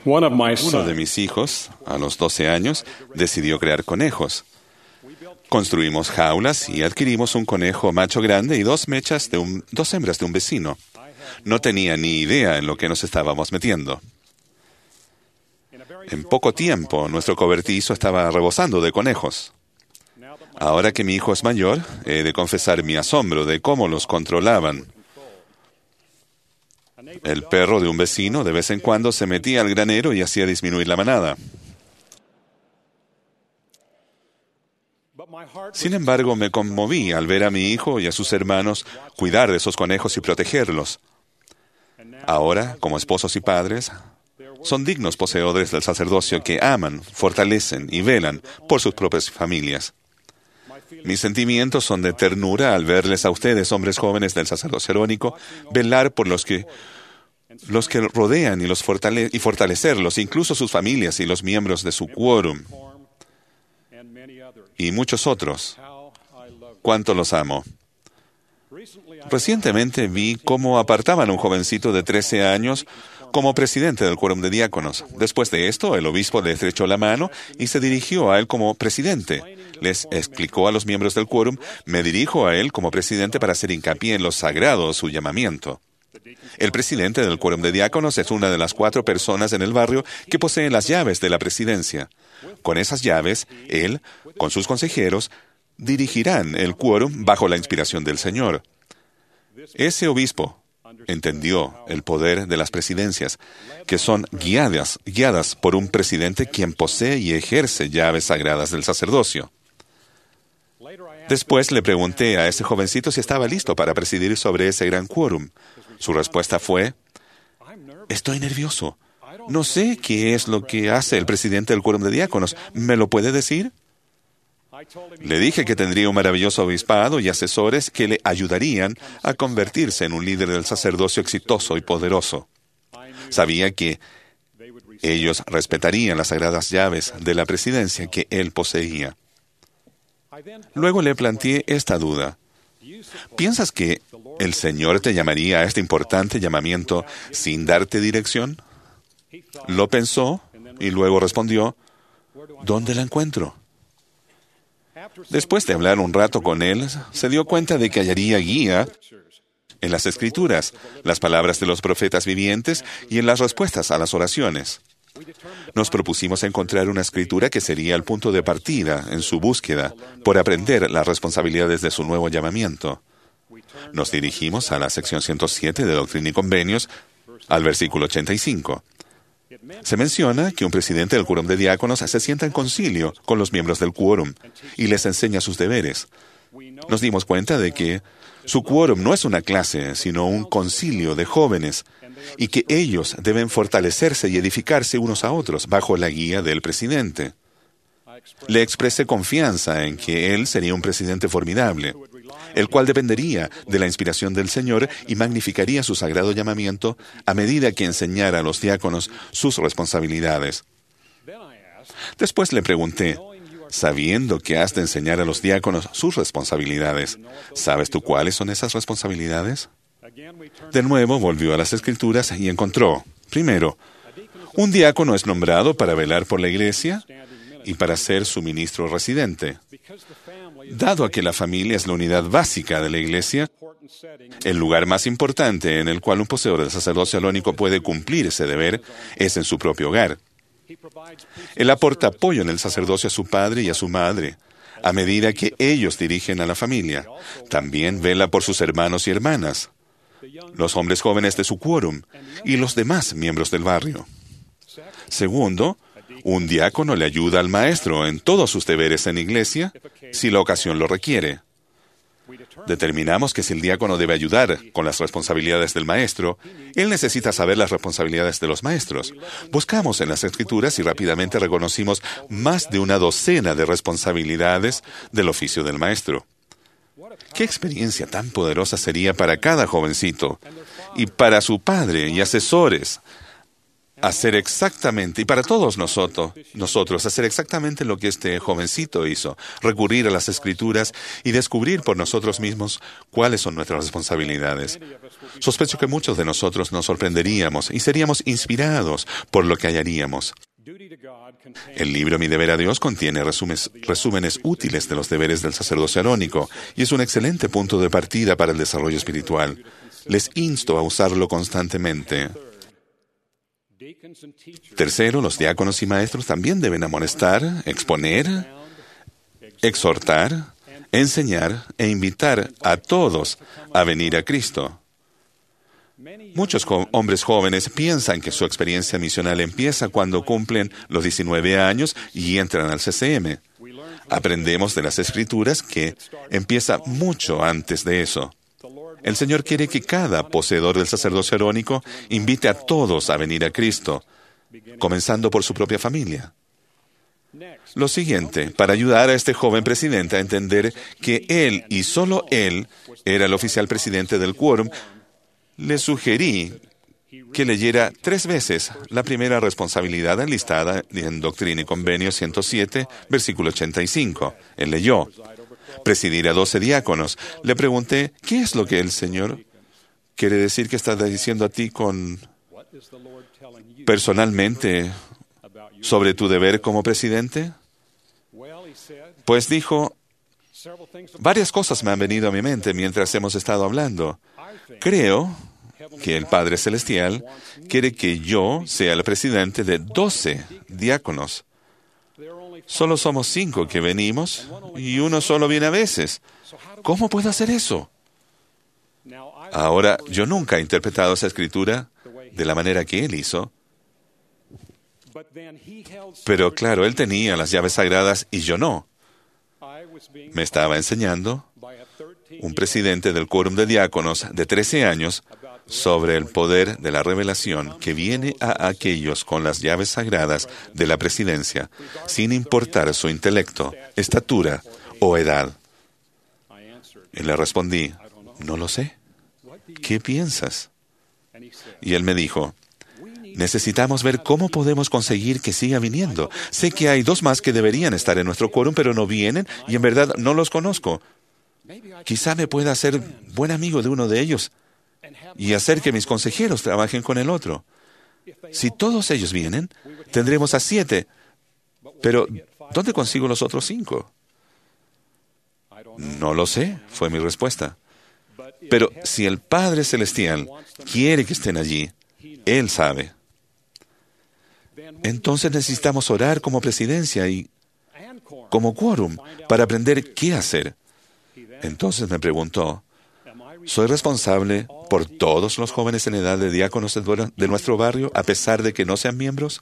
Uno de mis hijos, a los 12 años, decidió crear conejos. Construimos jaulas y adquirimos un conejo macho grande y dos hembras de un vecino. No tenía ni idea en lo que nos estábamos metiendo. En poco tiempo, nuestro cobertizo estaba rebosando de conejos. Ahora que mi hijo es mayor, he de confesar mi asombro de cómo los controlaban. El perro de un vecino de vez en cuando se metía al granero y hacía disminuir la manada. Sin embargo, me conmoví al ver a mi hijo y a sus hermanos cuidar de esos conejos y protegerlos. Ahora, como esposos y padres, son dignos poseedores del sacerdocio que aman, fortalecen y velan por sus propias familias. Mis sentimientos son de ternura al verles a ustedes, hombres jóvenes del sacerdocio arónico, velar por los que rodean y fortalecerlos, incluso sus familias y los miembros de su quórum, y muchos otros. Cuánto los amo. Recientemente vi cómo apartaban a un jovencito de 13 años como presidente del quórum de diáconos. Después de esto, el obispo le estrechó la mano y se dirigió a él como presidente. Les explicó a los miembros del quórum: me dirijo a él como presidente para hacer hincapié en lo sagrado de su llamamiento. El presidente del quórum de diáconos es una de las 4 personas en el barrio que poseen las llaves de la presidencia. Con esas llaves, él, con sus consejeros, dirigirán el quórum bajo la inspiración del Señor. Ese obispo entendió el poder de las presidencias, que son guiadas por un presidente quien posee y ejerce llaves sagradas del sacerdocio. Después le pregunté a ese jovencito si estaba listo para presidir sobre ese gran quórum. Su respuesta fue: estoy nervioso. No sé qué es lo que hace el presidente del quórum de diáconos. ¿Me lo puede decir? Le dije que tendría un maravilloso obispado y asesores que le ayudarían a convertirse en un líder del sacerdocio exitoso y poderoso. Sabía que ellos respetarían las sagradas llaves de la presidencia que él poseía. Luego le planteé esta duda: ¿piensas que el Señor te llamaría a este importante llamamiento sin darte dirección? Lo pensó y luego respondió: ¿dónde la encuentro? Después de hablar un rato con él, se dio cuenta de que hallaría guía en las Escrituras, las palabras de los profetas vivientes y en las respuestas a las oraciones. Nos propusimos encontrar una escritura que sería el punto de partida en su búsqueda por aprender las responsabilidades de su nuevo llamamiento. Nos dirigimos a la sección 107 de Doctrina y Convenios, al versículo 85. Se menciona que un presidente del quórum de diáconos se sienta en concilio con los miembros del quórum y les enseña sus deberes. Nos dimos cuenta de que su quórum no es una clase, sino un concilio de jóvenes, y que ellos deben fortalecerse y edificarse unos a otros bajo la guía del presidente. Le expresé confianza en que él sería un presidente formidable, el cual dependería de la inspiración del Señor y magnificaría su sagrado llamamiento a medida que enseñara a los diáconos sus responsabilidades. Después le pregunté: sabiendo que has de enseñar a los diáconos sus responsabilidades, ¿sabes tú cuáles son esas responsabilidades? De nuevo volvió a las Escrituras y encontró: primero, un diácono es nombrado para velar por la iglesia y para ser su ministro residente. Dado a que la familia es la unidad básica de la iglesia, el lugar más importante en el cual un poseedor del sacerdocio arónico puede cumplir ese deber es en su propio hogar. Él aporta apoyo en el sacerdocio a su padre y a su madre, a medida que ellos dirigen a la familia. También vela por sus hermanos y hermanas, los hombres jóvenes de su quórum y los demás miembros del barrio. Segundo, un diácono le ayuda al maestro en todos sus deberes en la iglesia, si la ocasión lo requiere. Determinamos que si el diácono debe ayudar con las responsabilidades del maestro, él necesita saber las responsabilidades de los maestros. Buscamos en las Escrituras y rápidamente reconocimos más de una docena de responsabilidades del oficio del maestro. ¿Qué experiencia tan poderosa sería para cada jovencito y para su padre y asesores hacer exactamente, y para todos nosotros, hacer exactamente lo que este jovencito hizo, recurrir a las Escrituras y descubrir por nosotros mismos cuáles son nuestras responsabilidades. Sospecho que muchos de nosotros nos sorprenderíamos y seríamos inspirados por lo que hallaríamos. El libro Mi deber a Dios contiene resúmenes útiles de los deberes del sacerdocio arónico y es un excelente punto de partida para el desarrollo espiritual. Les insto a usarlo constantemente. Tercero, los diáconos y maestros también deben amonestar, exponer, exhortar, enseñar e invitar a todos a venir a Cristo. Muchos hombres jóvenes piensan que su experiencia misional empieza cuando cumplen los 19 años y entran al CCM. Aprendemos de las Escrituras que empieza mucho antes de eso. El Señor quiere que cada poseedor del sacerdocio arónico invite a todos a venir a Cristo, comenzando por su propia familia. Lo siguiente, para ayudar a este joven presidente a entender que él y solo él era el oficial presidente del quórum, le sugerí que leyera 3 veces la primera responsabilidad enlistada en Doctrina y Convenio 107, versículo 85. Él leyó: presidir a 12 diáconos. Le pregunté, ¿qué es lo que el Señor quiere decir que está diciendo a ti personalmente sobre tu deber como presidente? Pues dijo, varias cosas me han venido a mi mente mientras hemos estado hablando. Creo que el Padre Celestial quiere que yo sea el presidente de 12 diáconos. Solo somos 5 que venimos y uno solo viene a veces. ¿Cómo puedo hacer eso? Ahora, yo nunca he interpretado esa escritura de la manera que él hizo. Pero claro, él tenía las llaves sagradas y yo no. Me estaba enseñando un presidente del quórum de diáconos de 13 años sobre el poder de la revelación que viene a aquellos con las llaves sagradas de la presidencia, sin importar su intelecto, estatura o edad. Y le respondí, no lo sé. ¿Qué piensas? Y él me dijo, necesitamos ver cómo podemos conseguir que siga viniendo. Sé que hay 2 más que deberían estar en nuestro quórum, pero no vienen y en verdad no los conozco. Quizá me pueda hacer buen amigo de uno de ellos y hacer que mis consejeros trabajen con el otro. Si todos ellos vienen, tendremos a 7. Pero, ¿dónde consigo los otros 5? No lo sé, fue mi respuesta. Pero si el Padre Celestial quiere que estén allí, Él sabe. Entonces necesitamos orar como presidencia y como quórum para aprender qué hacer. Entonces me preguntó, ¿soy responsable por todos los jóvenes en edad de diáconos de nuestro barrio, a pesar de que no sean miembros?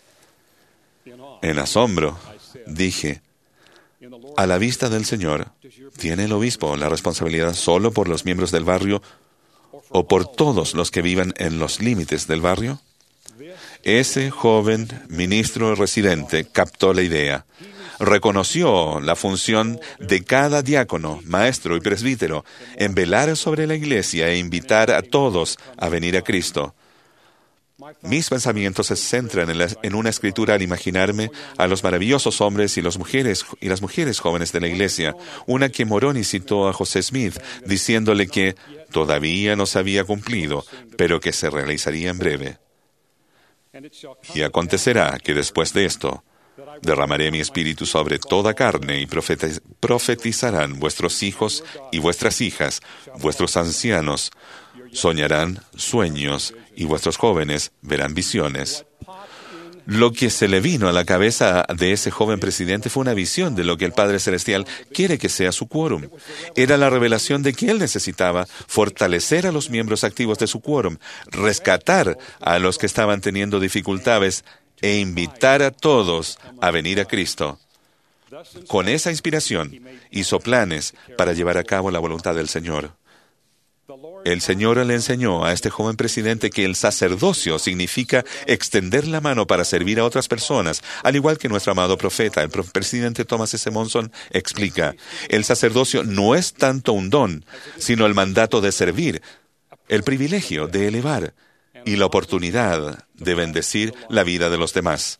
En asombro, dije, a la vista del Señor, ¿tiene el obispo la responsabilidad solo por los miembros del barrio o por todos los que vivan en los límites del barrio? Ese joven ministro residente captó la idea. Reconoció la función de cada diácono, maestro y presbítero en velar sobre la iglesia e invitar a todos a venir a Cristo. Mis pensamientos se centran en una escritura al imaginarme a los maravillosos hombres y las mujeres jóvenes de la iglesia, una que Moroni citó a José Smith, diciéndole que todavía no se había cumplido, pero que se realizaría en breve. Y acontecerá que después de esto, derramaré mi espíritu sobre toda carne y profetizarán vuestros hijos y vuestras hijas, vuestros ancianos soñarán sueños y vuestros jóvenes verán visiones. Lo que se le vino a la cabeza de ese joven presidente fue una visión de lo que el Padre Celestial quiere que sea su quórum. Era la revelación de que él necesitaba fortalecer a los miembros activos de su quórum, rescatar a los que estaban teniendo dificultades e invitar a todos a venir a Cristo. Con esa inspiración, hizo planes para llevar a cabo la voluntad del Señor. El Señor le enseñó a este joven presidente que el sacerdocio significa extender la mano para servir a otras personas, al igual que nuestro amado profeta, el presidente Thomas S. Monson, explica. El sacerdocio no es tanto un don, sino el mandato de servir, el privilegio de elevar y la oportunidad de bendecir la vida de los demás.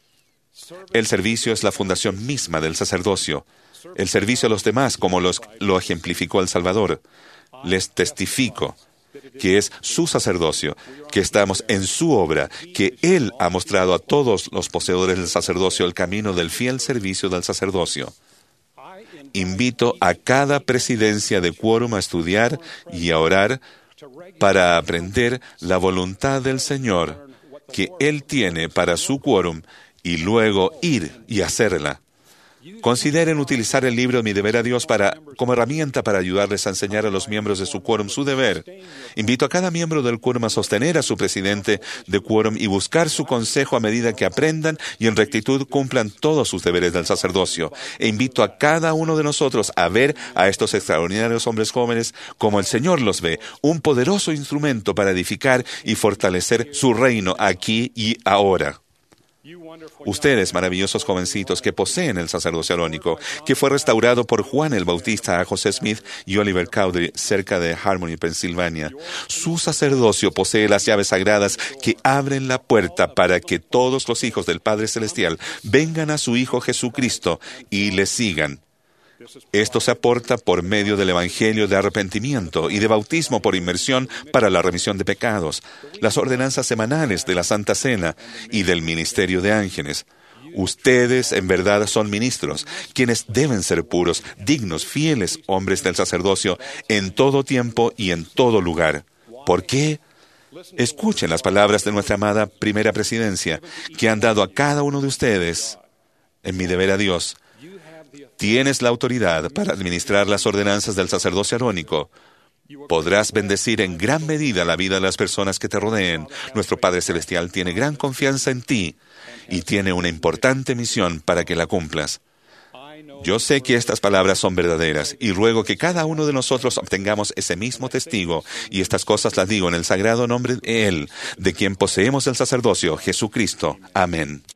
El servicio es la fundación misma del sacerdocio. El servicio a los demás, como lo ejemplificó el Salvador. Les testifico que es su sacerdocio, que estamos en su obra, que Él ha mostrado a todos los poseedores del sacerdocio el camino del fiel servicio del sacerdocio. Invito a cada presidencia de quórum a estudiar y a orar para aprender la voluntad del Señor que Él tiene para su quórum y luego ir y hacerla. Consideren utilizar el libro Mi deber a Dios como herramienta para ayudarles a enseñar a los miembros de su quórum su deber. Invito a cada miembro del quórum a sostener a su presidente de quórum y buscar su consejo a medida que aprendan y en rectitud cumplan todos sus deberes del sacerdocio. E invito a cada uno de nosotros a ver a estos extraordinarios hombres jóvenes como el Señor los ve, un poderoso instrumento para edificar y fortalecer su reino aquí y ahora. Ustedes, maravillosos jovencitos que poseen el sacerdocio arónico, que fue restaurado por Juan el Bautista a José Smith y Oliver Cowdery cerca de Harmony, Pensilvania. Su sacerdocio posee las llaves sagradas que abren la puerta para que todos los hijos del Padre Celestial vengan a su Hijo Jesucristo y le sigan. Esto se aporta por medio del Evangelio de arrepentimiento y de bautismo por inmersión para la remisión de pecados, las ordenanzas semanales de la Santa Cena y del ministerio de ángeles. Ustedes en verdad son ministros, quienes deben ser puros, dignos, fieles hombres del sacerdocio en todo tiempo y en todo lugar. ¿Por qué? Escuchen las palabras de nuestra amada primera presidencia, que han dado a cada uno de ustedes en mi deber a Dios. Tienes la autoridad para administrar las ordenanzas del sacerdocio arónico. Podrás bendecir en gran medida la vida de las personas que te rodeen. Nuestro Padre Celestial tiene gran confianza en ti y tiene una importante misión para que la cumplas. Yo sé que estas palabras son verdaderas y ruego que cada uno de nosotros obtengamos ese mismo testigo, y estas cosas las digo en el sagrado nombre de Él, de quien poseemos el sacerdocio, Jesucristo. Amén.